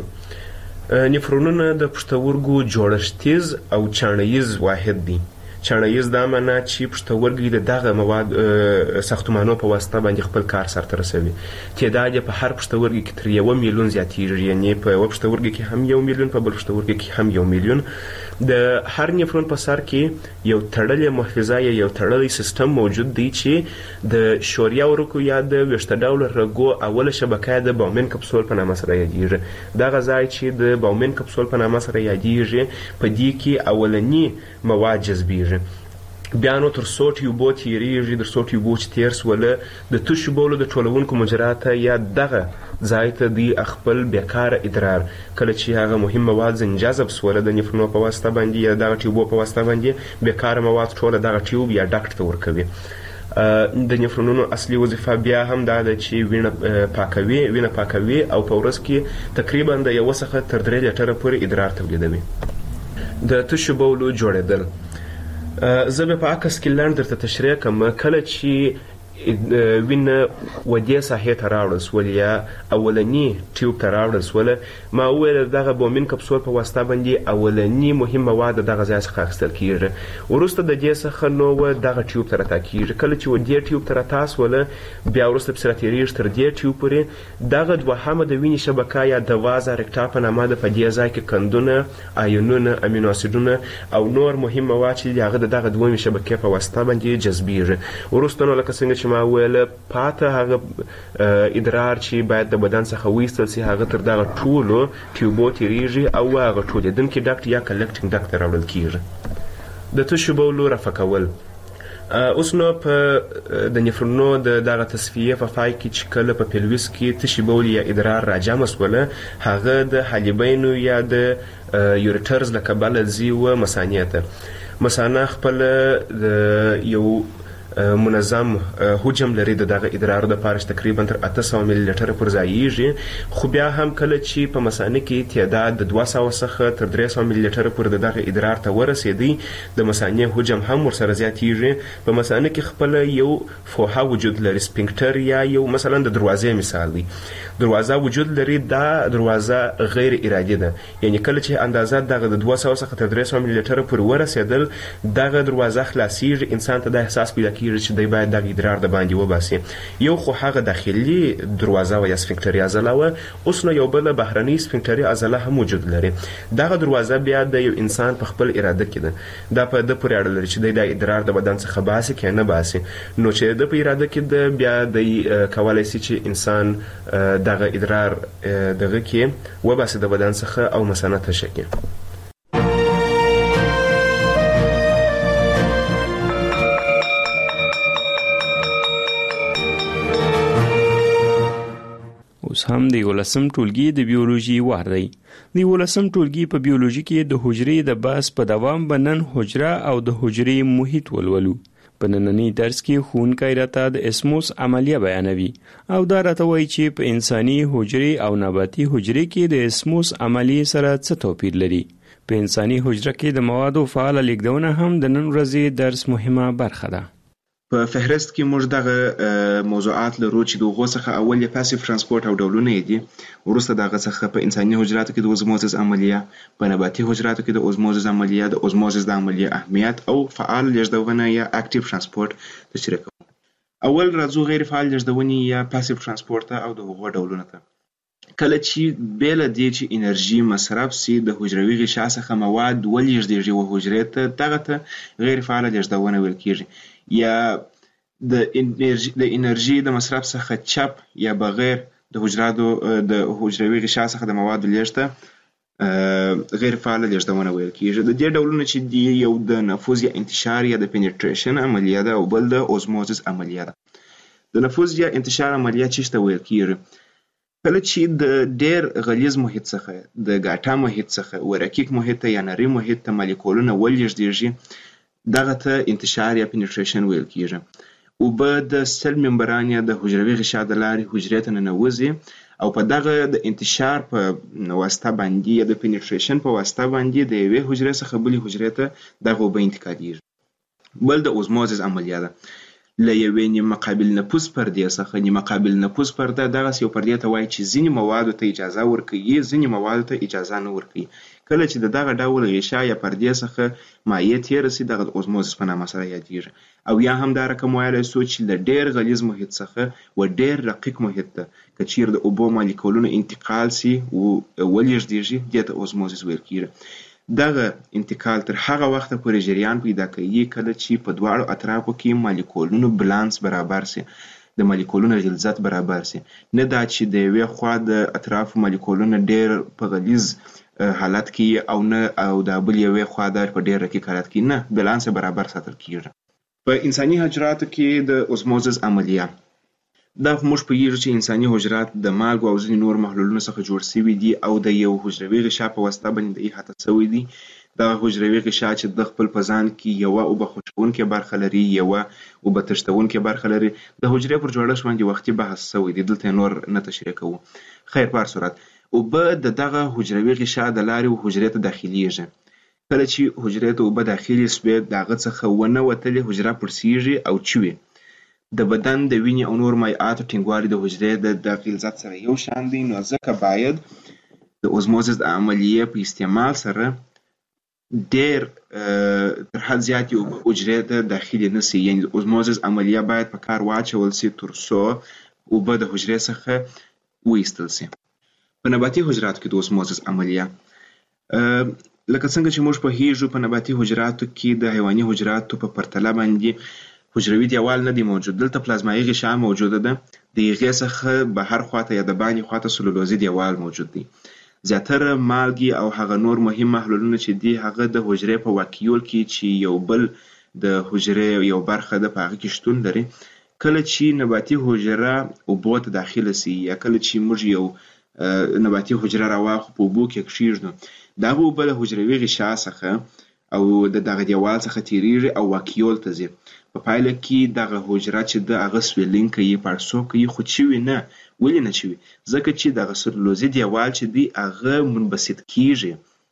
نفرونونه د پښتورګو جوړښتیز او چاڼیز واحد دی. چاڼیز دا معنا چې پښتورګي د دغه مواد ساختمانو په واسطه باندې خپل کار سرته رسوي. تعداد یې په هر پښتورګي کې تر 1 میلیون زیاتیږي، یعنې په یوه پښتورګي کې هم 1 میلیون، په بل پښتورګي کې هم 1 میلیون. د هر نفرون په سر کې یو تړلی محفظه یا یو تړلی سیستم موجود دی چې د شوریا ورکو یا د ویښته ډوله رګو اوله شبکه د باومن کپسول په نامه سره یادیږي. دغه ځای چې د باومن کپسول په نامه سره یادیږي په دې کې اولني مواد جذبیږي. بیا نو تر څو ټیوبو تیریږي، تر څو ټیوبو چې تیر سوله د تشو بولو د ټولونکو مجراته یا دغه ځای ته دی خپل بیکاره ادرار کله چې هغه مهم مواد ځنې جذب سوله د نفرونو په واسطه باندې یا دغه ټیوبو په واسطه باندې بیکاره مواد ټوله دغه ټیوب یا ډکټ ته ورکوي. د نفرونونو اصلي وظیفه بیا هم دا ده چې وینه پاکوي او په ورځ کې تقریبا د 1 څخه تر 3 لیټره پورې ادرار تولیدوي. د تشو بولو جوړېدل زه به په عکس کې لنډ درته تشریح کوم. کله چې وینه ودې ساحې ته راوړل سول یا اولني ټیوب ته راوړل سوله، ما وویل دغه بومین کپسول په واسطه باندې اولني مهم مواد دغه ځای څخه اخیستل کیږي. وروسته د دې څخه نو دغه ټیوب ته راتا کیږي. کله چې ودې ټیوب ته راتا سوله بیا وروسته پسې راتېرېږي تر دې ټیوب پورې. دغه دوهمه د وینې شبکه یا د وازه رکټا په نامه ده. په دې ځای کې کندونه، آیونونه، امینو اسیدونه او نور مهم مواد چې هغه دغه دویمې شبکې په واسطه باندې جذبیږي. وروسته نو لکه څنګه چې ما ویل پاته هغه ادرار چې باید د بدن څخه وایستل سي هغه تر دغه ټولو ټیوبو تیریږي او هغه ټولېدونکي ډکټ یا کلکټینګ ډکټ ته راوړل کیږي. د تشو بولو رفع کول. اوس نو په د نفرونو د دغه تصفیه په پای کې چې کله په پیلویس کې تشي بول یا ادرار راجمع سوله، هغه د حالبینو یا د یوریټرز له کبله ځي و مثانې ته. مثانه خپل یو منظم حجم لري د دغه ادرارو دپاره چې تقریبا تر 800 ملي لیټره پر ځایږي. خو بیا هم کله چې په مثانه کې تعداد د 200 څخه تر 300 ملي لیټره پر دغه ادرار ته ورسېدی، د مثانې حجم هم ورسره زیاتیږي. په مثانه کې خپل یو فوحه وجود لري، سپینکټر یا یو مثلا د دروازې مثال دی. دروازه وجود لري. دا دروازه غیر ارادي ده، یعنی کله چې اندازه دغه د 200 څخه تر 300 ملي لیټره پر ورسېدل دغه دروازه خلاصیږي. انسان ته د احساس پیدا کیږي چې دی باید دغه ادرار د باندې وباسي. یو خو هغه داخلي دروازه و یا سفنکټري عضله و. اوس نو یو بل بهرني سفنکټري عضله هم وجود لري. دغه دروازه بیا د یو انسان په خپل اراده کې ده. دا په د پورې اړه لري چې دی د ادرار د بدن څخه باسي که نه باسي. نو چې د په اراده کې ده بیا دی کولای شي چې انسان دغه ادرار دغه کې وباسي د بدن څخه او مثانه تشه کړي. اوس هم د 11م ټولګي د بیولوژي وار دی. د 11م ټولګي په بیولوژي کې د حجرې د بحث په دوام به نن حجره او د حجرې محیط ولولو. په نننی درس کې ښوونکی راته د اسموس عملیه بیانوي او دا راته وایي چې په انساني حجرې او نباتي حجرې کې د اسموس عملیې سره څه توپیر لري. په انساني حجره کې د موادو فعاله لیږدونه هم د نن ورځې درس مهمه برخه ده. په فهرست کې موږ دغه موضوعات لرو چې د هغو څخه اول یې پاسیف ترانسپورت او ډولونه یې دي. وروسته دغه څخه په انساني حجراتو کې د اوزموزس عملیه، په نباتي حجراتو کې د اوزموزس عملیه، د اوزموزس د عملیه اهمیت او فعال لیږدونه یا اکټیو ترانسپورت تشریح کوو. اول راځو غیر فعال لیږدونې یا پاسیف ترانسپورت او د هغو ډولونه ته. کله چې بیله دې چې انرژي مصرف سي د حجروي غشا څخه مواد ولېږدېږي و حجرې ته، دغه ته غیر فعاله لیږدونه ویل کېږي. یا د انرژي د مصرف څخه چپ یا بغیر د حجروي غشا څخه د موادو لیږد ته غیر فعال لېږدونه ویل کیږي. د دې ډولونه چې دی یو د نفوذ یا انتشار یا د پینټریشن عملیه ده او بل د اوزموزس عملیه ده. د نفوذ یا انتشار عملیه چې ته ویل کیږي کله چې د ډیر غلیظ محیط څخه د ګاټا محیط څخه ورکیک محیط یا نری محیط ته مالیکولونه ولېږديږي دغه ته انتشار یا پینټریشن ویل کیږي. او به د سل ممبران یا د حجروي غشا د لارې حجرې ته ننوځي او په دغه د انتشار په واسطه باندې یا د پینټریشن په واسطه باندې د یوې حجرې څخه بلې حجرې ته دغه اوبه انتقالېږي. بل د اوزموزس عملیه ده. له یوې نیمه قابل نفوذ پردې څخه نیمه قابل نفوذ پرده دغسې یو پردې ته وایي چې ځینې موادو ته اجازه ورکوي ځینې موادو ته اجازه نه ورکوي. کله چې د دغه ډول غشا یا پردې څخه مایع تېره سي دغه د اوزموزس په نامه سره یادېږي. او یا هم دا رقم ویلی سو چې له ډېر غلیظ محیط څخه و ډېر رقیق محیط ته که چیرې د اوبو مالیکولونه انتقال سي ولېږدېږي دې ته اوزموزس ویل کېږي. دغه انتقال تر هغه وخته پورې جریان پیدا کوي کله چې په دواړو اطرافو کې مالیکولونو بالانس برابر سي د مالیکولونو غلظت برابر سي. نه دا چې د یوې خوا د اطرافو مالیکولونه ډېر په غلیظ حالت کې او نه او د بل یوې خوا د په ډېر رقیق حالت کې نه بالانس برابر ساتل کېږي. په انساني حجراتو کې د اوزموزس عملیه دا موږ پوهیږو چې انساني حجرات د مالګو او ځینې نور محلولونو څخه جوړ شوي دي او د یو حجروي غشا په واسطه باندې د احاطه شوي دي. دغه حجروي غشا چې د خپل په ځان کې یوه اوبه خوشبونکې برخه لري یوه اوبه تښتونکې برخه لري. د حجرې پر جوړښت باندې وختي بحث شوی دی دلته نور نه تشریح کوو. خیر په هر صورت اوبه د دغه حجروي غشا د لارې حجرې ته داخلیږي. کله چې حجرې ته اوبه داخلي سوې د هغه څخه ونه وتلې حجره پړسیږي او چوي. د بدن د وینې او نور مایعاتو ټینګوالی د حجرې د غلظت سره یو شان دی نو ځکه باید د اوزموزس د عملیې په استعمال سره ډېر تر حد زیاتې اوبه حجرې ته داخلي نه سي. یعنې د اوزموزس عملیه باید په کار واچول سي تر څو اوبه د حجرې څخه وایستل سي. په نباتي حجراتو کې د اوزموزس عملیه لکه څنګه چې موږ پوهیږو په نباتي حجراتو کې د حیواني حجراتو په پرتله باندې حجروي دیوال نه دی موجود. دلته پلازمایي غشا موجوده ده. د هغې څخه بهر خواته یا د باندې خواته سلولوزي دیوال موجود دی. زیاتره مالګې او هغه نور مهم محلولونه چې دي هغه د حجرې په واکیول کې چې یو بل د حجرې یو برخه ده په هغه کې شتون لري. کله چې نباتي حجره اوبو ته داخله سي یا کله چې موږ یو نباتي حجره راواخلو په اوبو کې کښېږدو دغه اوبه د حجروي غشا څخه او د دغه دیوال څخه تیریږي او واکیول ته ځي. په پایله کې دغه حجره چې د هغه سویلینګ کوي پړسوب کوي خو چوي نه. ولې نه چوي؟ ځکه چې دغه سلولوزي دیوال چې دی هغه منبسط کیږي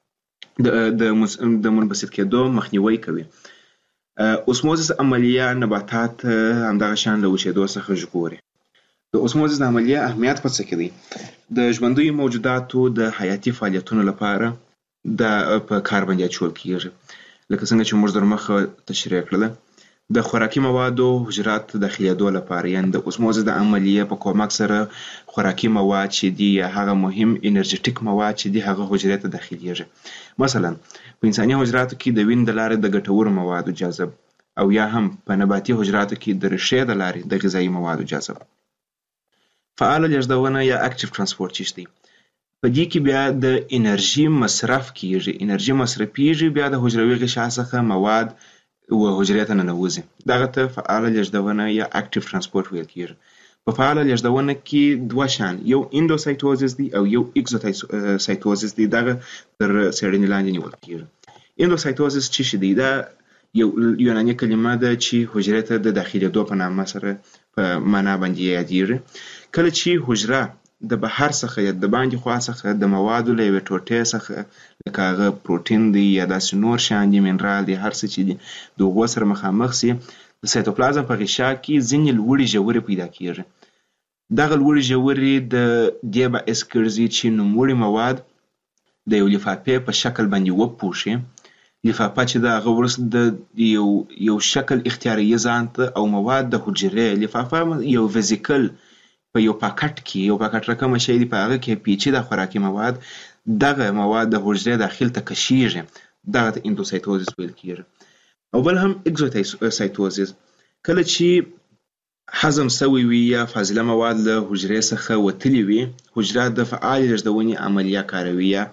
د منبسط کېدو مخنیوی کوي. اوسموزس عملیه نباتات همدغه شان له وچېدو څخه ژغوري. د اوسموزس عملیه اهمیت په څه کې دی؟ د ژوندیو موجوداتو د حیاتي فعالیتونو لپاره په کار باندې اچول کیږي. لکه څنګه چې موږ درمخه تشریح کړله د خوراکي موادو حجرات داخلېدو لپاره یعنې د اوسموزس د عملیې په کومک سره خوراکي مواد چې دي یا هغه مهم انرژیټیک مواد چې دي هغه حجرې ته داخلېږي. مثلا په انساني حجراتو کې د وینې د لارې د ګټورو موادو جذب او یا هم په نباتي حجراتو کې د ریښې د لارې د غذایي موادو جذب. فعاله لېږدونه یا اکټیو ترانسپورت چې دی په دې کې بیا د انرژي مصرف کیږي. انرژي مصرفیږي بیا د حجروي غشا څخه مواد و حجرې ته ننوځي. دغه ته فعاله لېږدونه یا اکټیو ترانسپورت ویل کیږي. په فعاله لېږدونه کې دوه شان یو اندوسایتوزس دی او یو اکزوسایتوزس دی. دغه تر څېړنې لاندې نیول کیږي. اندوسایتوزس چې دی دا یو یوناني کلمه ده چې حجرې ته د داخلېدو په نامه سره په معنا باندې یادېږي. کله چې حجره د بهر څخه یا د باندې خوا څخه د موادو له یوې ټوټې څخه لکه هغه پروټین دی یا داسې نور شیان دي منرال دی هر څه چې دي د هغو سره مخامخ سي د سایتوپلازم په غشا کې ځینې لوړې ژورې پیدا کیږي. دغه لوړې ژورې د دې باعث ګرځي چې نوموړي مواد د یو لفافې په شکل باندې وپوښي. لفافه چې د هغه وروسته د یو شکل اختیاروي ځان ته او مواد د حجرې لفافه یو ویزیکل په یو پاکټ کې یو پاکټ رقمه شی دی په هغه کې پیچیده خوراکي مواد دغه مواد د حجرې داخل ته کشیږي. دغه ته اندوسایتوزس ویل کیږي. او بل هم اکزوسایتوزس کله چې هضم سوی وي یا فاضله مواد له حجرې څخه وتلي وي حجره د فعال لېږدونې عملیه کاروي یا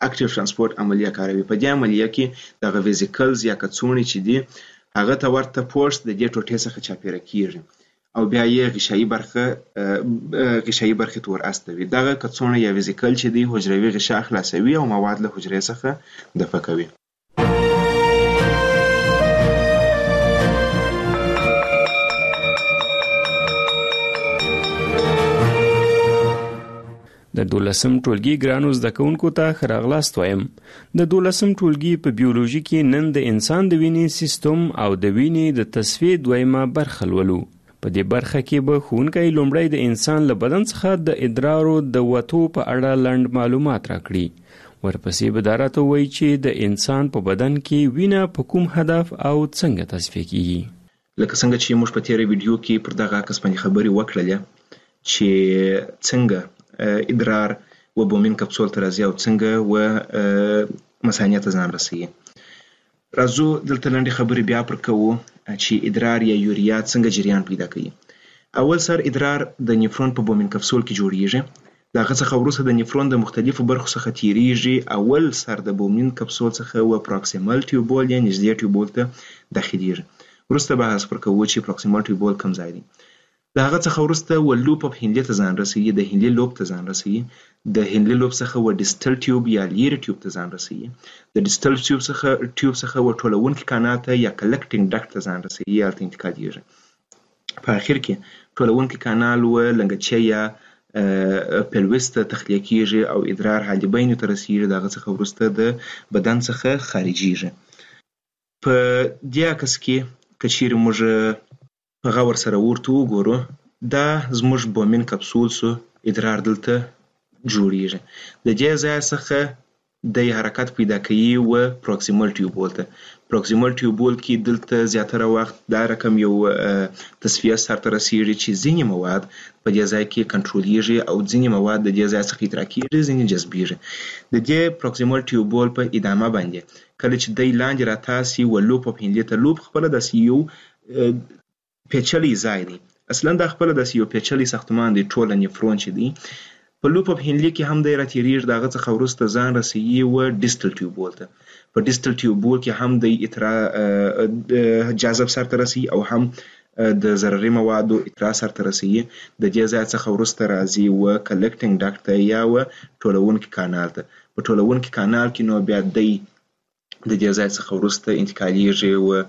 اکټیو ترانسپورت عملیه کاروي. په دې عملیه کې دغه ویزیکلز یا کڅوړې چې دي هغه ته ورته پوسټ د دې ټوټې څخه چاپیره کیږي او بیا یې غشایي برخې ته ور استوي. دغه کڅوړه یا ویزیکل چې دی حجروي غشا خلاصوي او مواد له حجرې څخه دفع کوي. د 12م ټولګي ګرانو زده کوونکو ته ښه راغلاست وایم. د 12م ټولګي په بیولوژي کې نن د انسان د وینې سیستم او د وینې د تصفیې دویمه برخه لولو. په دې برخه کې به ښوونکی لومړی د انسان له بدن څخه د ادرارو د وتو په اړه لنډ معلومات راکړي. ورپسې به دا راته ووایي چې د انسان په بدن کې وینه په کوم هدف او څنګه تصفیه کیږي. لکه څنګه چې موږ په تیره ویډیو کې پر دغه عکس باندې خبرې وکړلې چې څنګه ادرار و بومین کپسول ته راځي او څنګه و مثانې ته ځان رسوي. راځو دلته لنډې خبرې بیا پر کوو چې ادرار یا یوریا څنګه جریان پیدا کوي. اول سر ادرار د نیفرون په بومین کپسول کې جوړیږي. د هغه څخه وروسته د نیفرون د مختلفو برخو څخه تیریږي. اول سر د بومین کپسول څخه و پروکسیمل ټیوبول یا نږدې ټیوبول ته داخليږي. وروسته بحث پر کوو چې پروکسیمل ټیوبول کوم ځای دی. د هغه څخه وروسته و لوپ اف هینلي ته ځان رسوي. د هینلي لوب ته ځان رسوي. د هینلي لوب څخه و ډیسټل ټیوب یا لیری ټیوب ته ځان رسوي. د ډیسټل ټیوب څخه و ټولونکي کانال ته یا کلکټینګ ډکټ ته ځان رسوي یا ته انتقالېږي. په اخر کې ټولونکي کانال و لنګچې یا پلوس ته تخلیه کیږي او ادرار حالبین ته رسیږي. دغه څخه وروسته د بدن څخه خارجيږي. په دې عکس کې کچیر موږ په غور سره ورته وګورو دا زموږ بومین کپسول سو ادرار دلته جوړیږي. د دې ځای څخه د حرکت پیدا کوي و پروکسیمل ټیوبول ته. پروکسیمل ټیوبول کې دلته زیاتره وخت دا رقم یو تصفیه سره رسیږي چې ځینې مواد په دې ځای کې کنټرولېږي او ځینې مواد د دې ځای څخه ادرار کیږي ځینې جذبېږي. د دې پروکسیمل ټیوبول په ادامه باندې کله چې د لاندې راتاسي و لوپ په هینلي ته لوپ خپل د یو پیچلی ځای دی. اصلا دا خپل د یو پیچلی ساختمان دی. ټول نیفرون چې دی په لوپ اف هینلي کې هم د راتیریږي. دغه څخه وروسته ځان رسوي و ډیسټل ټیوبول ته. په ډیسټل ټیوبول کې هم د جاذب سره رسي او هم د ضرري موادو اترا سره رسي. د دې ځای څخه وروسته راځي و کلکټینګ ډکټ ته یا و ټولونکي کانال ته. په ټولونکي کانال کې نو بیا د دې ځای څخه وروسته انتقالېږي و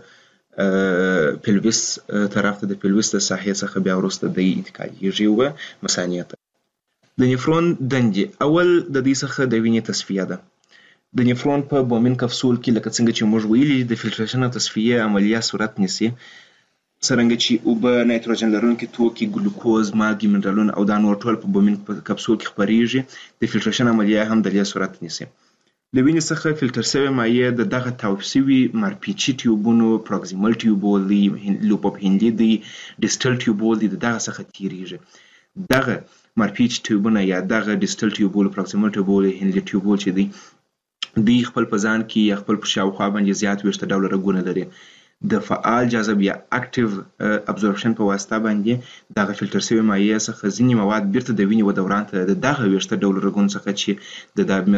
پلوس طرف ته. د پلوس د ساحې څخه بیا وروسته د انتقالېږي و مثانې ته. د نیفرون دندې اول د دې څخه د وینې تصفیه ده. د نیفرون په بومین کپسول کې لکه څنګه چې موږ ویلي د فلټریشن او تصفیه عملیه صورت نیسي. څرنګه چې اوبه، نایتروجن لرونکي توکي، ګلوکوز، مالګې، منرالونه او دا نور ټول په بومین کپسول کې خپریږي. د فلټریشن عملیه هم د دې صورت نیسي. د وینې څخه فلټر شوی مایع د دغه تاوپ شوي مارپیچي ټیوبونو، پروکسیمل ټیوبول دی، لوپ اف هینلي دی، ډیسټل ټیوبول دی، دغه څخه تیریږي. دغه مارپیچ ټیوبونه یا دغه ډیسټل ټیوبول، پروکسیمل ټیوبول، هینلي ټیوبول چې دی دوی خپل په ځان کې یا خپل په شاوخوا باندې زیات ویشته ډوله رګونه لري. د فعال جاذب یا اکټیو ابزورپشن په واسطه باندې دغه فلټر شوی مایع څخه ځینې مواد بیرته د وینې و دوران ته د دغه ویشته ډوله رګونو څخه چې د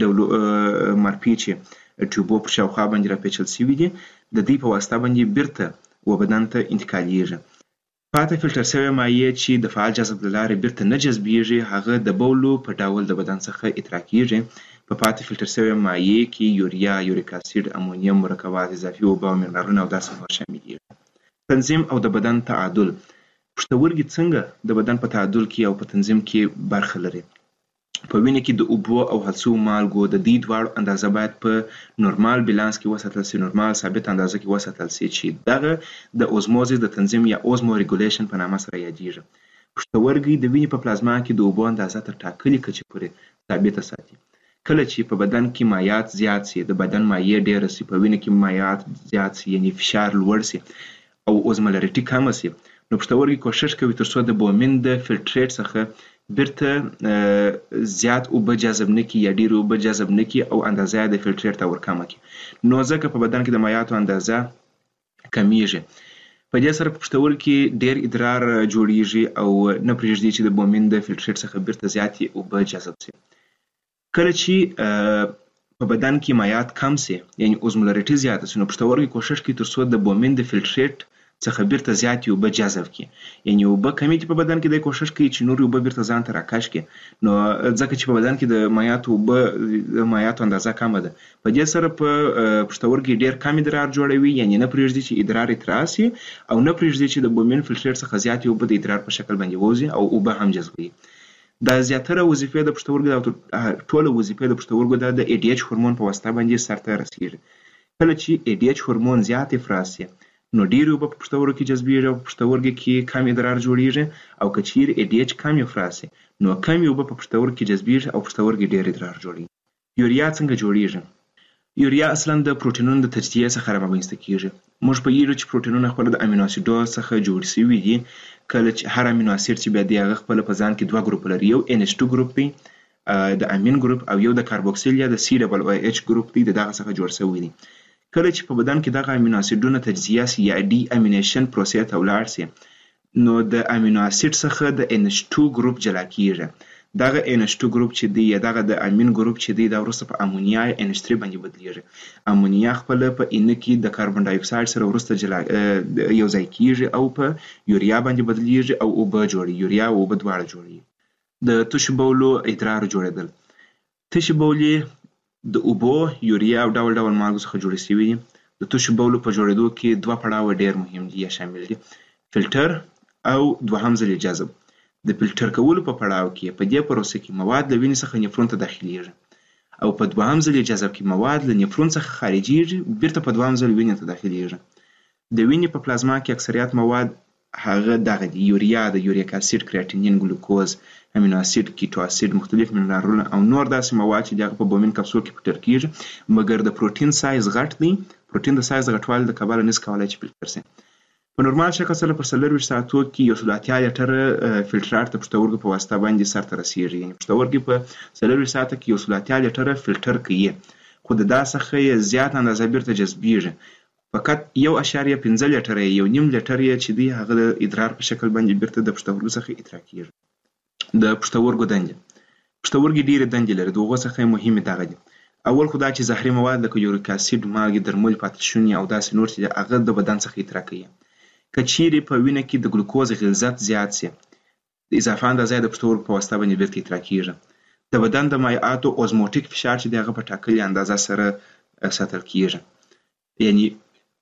مارپیچ ټیوبو پر شاوخوا باندې راپیچل شوي دي د دې په واسطه باندې بیرته و بدن ته انتقالېږي. پاتې فلټر شوی مایع چې د فعال جاذب له لارې بیرته نه جذبېږي هغه د بولو په ډول د بدن څخه ادرا کېږي. په پاتې فلټر شوی مایع کې یوریا، یوریک اسید، امونیم، مرکبات اضافي اوبه او منرالونه او داسې نور شاملېږي. تنظیم او د بدن تعادل. پښتورګي څنګه د بدن په تعادل کې او په تنظیم کې برخه لري. په وینې کې د اوبو او هلڅو مالګو د دې دواړو اندازه باید په نورمال بیلانس کې وساتل شي، نورمال ثابت اندازه کې وساتل شي چې دغه د اوزموزس د تنظیم یا اوزمو ریګولیشن په نامه سره یادېږي. پښتورګي د وینې په پلازما کې د اوبو اندازه تر ټاکلې کچې پورې ثابته ساتي. کله چې په بدن کې مایعات زیات شي، د بدن مایع ډېره شي، په وینه کې مایعات زیات شي یعنی فشار لوړ شي او اوزمولریټي کمه شي، نو پښتورګي کوشش کوي ترڅو د بومین د فلټریټ څخه بیرته زیات اوبه جذب نه کړي یا ډېرې اوبه جذب نه کړي او اندازه د فلټریټ ته ورکمه کړي. نو ځکه په بدن کې د مایعاتو اندازه کمیږي. په دې سره په پښتورګي کې ډېر ادرار جوړیږي او نه پرېږدي چې د بومین د فلټریټ څخه بیرته زیاتې اوبه جذب شي. کله چې په بدن کې مایعات کم سي یعنی اوزمولریټي زیاته سي نو پښتورګي کوشش کوي تر څو د بومین د فلټریټ څخه بیرته زیاتې اوبه جذب کړي یعنی اوبه کمې چې په بدن کې د کوشش کوي چې نور اوبه بیرته ځان ته راکش کړي نو ځکه چې په بدن کې د مایعاتو اندازه کمه ده په دې سره په پښتورګي ډیر کم ادرار جوړوي یعنی نه پرېږدي چې ادرار اتراسي او نه پرېږدي چې د بومین فلټریټ څخه زیاتې اوبه د ادرار په شکل باندې ووځي او اوبه هم جذبوي دا زیاتره وظیفې د پښتورګو د ټوله وظیفې د پښتورګو د ADH هورمون په واسطه باندې سرته رسیږي کله چې ADH هورمون زیات افراز شي نو ډیر اوبه په پښتورګو کې جذبېږي او په پښتورګو کې کم ادرار جوړیږي او که چیرې ADH کم افراز شي نو کم اوبه په پښتورګو کې جذبېږي او پښتورګي ډیر ادرار جوړیږي یوریا څنګه جوړیږي یوریا اصلا د پروتینونو د تجزیه څخه رامنځته کیږي موږ پوهیږو چې پروتینونه خپل د امینو اسیدو څخه جوړ شوي دي کله چې هر امینو اسید چې بیا د هغه خپل په ځان کې دوه ګروپ لري یو NH2 ګروپ دی د امین ګروپ او یو د کاربوکسیل یا د COOH ګروپ دی دغه څخه جوړ شوی دی کله چې په بدن کې دغه امینو اسیدونه تجزیه سي یا ډي امینیشن پروسې ته ولاړ سي نو د امینو اسید څخه د NH2 ګروپ جلا کیږي دغه NH2 ګروپ چې دی یا دغه د امین ګروپ چې دی دا وروسته په امونیا NH3 باندې بدلیږي امونیا خپل په ان کې د کاربن ډای اکساید سره وروسته جلا یو ځای کیږي او په یوریا باندې بدلیږي او اوبه جوړي یوریا او اوبه دواړه جوړي د تشو بولو ادرار جوړیدل تشو بولې د اوبو یوریا او ډول ډول مالګو څخه جوړې شوي دي د تشو بولو په جوړېدو کې دوه پړاوه ډیر مهم دي یا شامل دي فلټر او دوهم ځل جذب د فلټر کولو په پړاو کې په دې پروسه کې مواد له وینې څخه نفرون ته داخليږي او په دوهم ځل جذب کې مواد له نفرون څخه خارجيږي بیرته په دوهم ځل وینې ته داخليږي د وینې په پلازما کې اکثریت مواد هغه دغه دی یوریا د یوریک اسید کریاتینین ګلوکوز امینو اسید کیټو اسید مختلف منرالونه او نور داسې مواد چې دغه په بومین کپسول کې فلټر کیږي مګر د پروتین سایز غټ دی پروتین د سایز غټوالي د کبله نس کولای چې فلټر شي په نورمال شکل سره په 24 ساعتو کې 180 لیټر فلټرات د پښتورګو په واسطه باندې سرته رسیږي یعنی پښتورګي په 24 ساعت کې 180 لیټر فلټر کوي خو د داسخه زیات اندازه بیرته جذبېږي فقط 1.5 لیټر یو نیم لیټر چې دی هغه د ادرار په شکل باندې بیرته د پښتورګو څخه ادرار کیږي د پښتورګو دندې پښتورګي ډیره دندې لري دغه څخه مهمه دغه دي اول خدای چې زهري مواد لکه یوریک اسید مالګې درمل پاتشونی او داسې نور چې هغه د بدن څخه ادرار کوي کچيري په وینه کې د ګلوکوز غلظت زیات سي د اضافه اندازې د پښتورګو په واسطه باندې بیرته ادرار کیږي د بدن د مایعاتو اوزموټیک فشار چې دغه په ټاکلي اندازه سره ساتل کیږي یعنی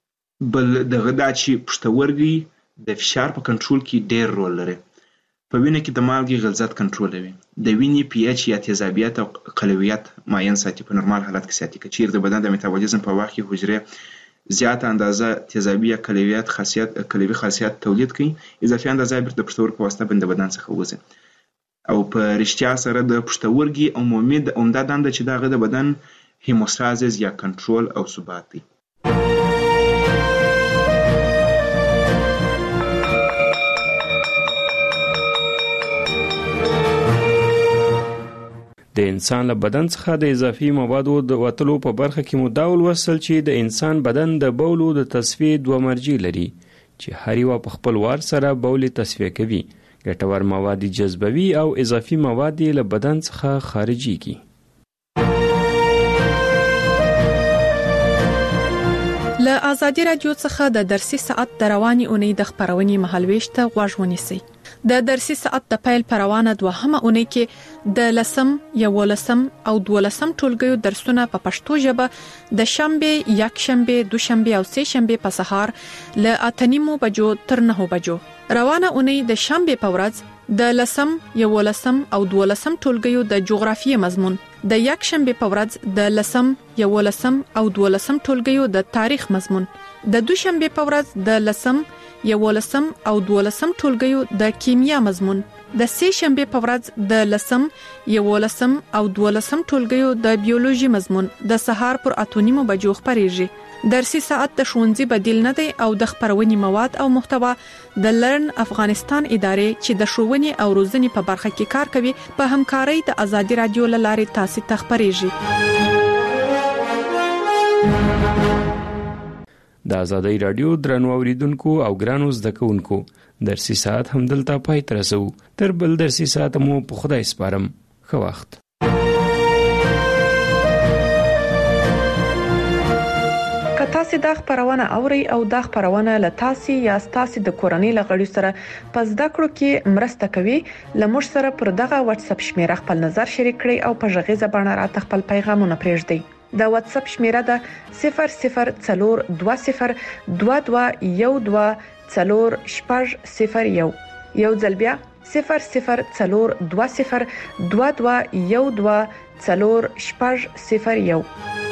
بل دغه د چې پښتورګي د فشار په کنټرول کې ډېر رول لري په وینه کې د مالګې غلظت کنټرولوي د وینې پی ایچ یا تیزابیت او قلویت ماین ساتي په نورمال حالت کې ساتي کچیر د بدن د میتابولیزم په وخت کې حجره زیات اندازه تیزابی یا قلوي خاصیت تولید کوي اضافي اندازه بیرته د پښتورګو په واسطه د بدن څخه وځي او په رښتیا سره د پښتورګي عمومي د عمده دنده چې دغه د بدن هیموستازیس یا کنټرول او ثبات دی د انسان له بدن څخه د اضافي موادو د وتلو په برخه کې مو دا ولوستل چې د انسان بدن د بولو د تصفیې دوه مرجع لري چې هر یو په خپل وار سره بول تصفیه کوي ګټور مواد جذبوي او اضافي مواد له بدن څخه خارجيږي له آزادي رادیو څخه د درسي ساعت د رواني اونۍ د خبرونې مهالويش ته غوږ ونیسئ د درسي ساعت د پیل پروانه دوهمه اونۍ کې د لسم یولسم او دولسم ټولګیو درسونه په پښتو ژبه د شنبه یکشنبه دوشنبه او سه شنبه په سهار ل 8:30 بجو تر 9 بجو روانه اونۍ د شنبه په ورځ د لسم یولسم او دولسم ټولګیو د جغرافیې مضمون د یکشنبه په ورځ د لسم یولسم او دولسم ټولګیو د تاریخ مضمون د دوشنبه په ورځ د لسم یولسم او دولسم ټولګیو د کیمیا مضمون د سه شنبه په ورځ د لسم یولسم او دولسم ټولګیو د بیولوژي مضمون د سهار پر 8:30 بجو خبرېږي درسي ساعت د ښوونځي بدیل نه دی او د خبرونې مواد او محتوا د لرن افغانستان ادارې چې د ښوونې او روزنې په برخه کې کار کوي په همکارۍ د آزادي رادیو لارې تاسو ته خبرېږي د آزادۍ رادیو درنو اوریدونکو او ګرانو زده کوونکو درسي ساعت هم دلته پای ته رسو تر بل درسي ساعت مو په خدای سپارم ښه وخت تاسو د خبرونه اوري او د خبرونه له تاسو یا تاسو د کورنۍ لغړی سره پس د کړو کې مرسته کوي لمر سره پر دغه واتس اپ شمیره خپل نظر شریک کړئ او په ژغه باندې راته خپل پیغامونه پرېږدئ د واتس اپ شمیره د 002022124001 یو ځل بیا 002022124001